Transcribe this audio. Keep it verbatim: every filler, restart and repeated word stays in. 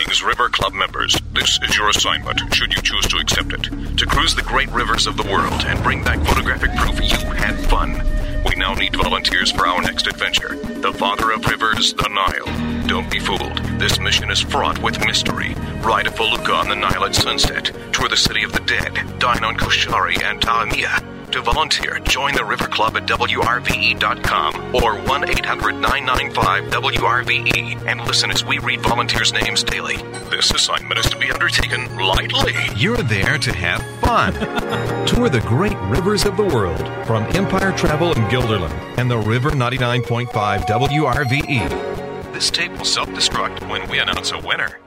Greetings, River Club members. This is your assignment, should you choose to accept it, to cruise the great rivers of the world and bring back photographic proof you had fun. We now need volunteers for our next adventure, the father of rivers, the Nile. Don't be fooled. This mission is fraught with mystery. Ride a felucca on the Nile at sunset, tour the city of the dead, dine on Koshari and Taamia. To volunteer, join the River Club at W R V E dot com or one eight hundred nine nine five W R V E and listen as we read volunteers' names daily. This assignment is to be undertaken lightly. You're there to have fun. Tour the great rivers of the world from Empire Travel in Guilderland and the River ninety-nine point five W R V E. This tape will self-destruct when we announce a winner.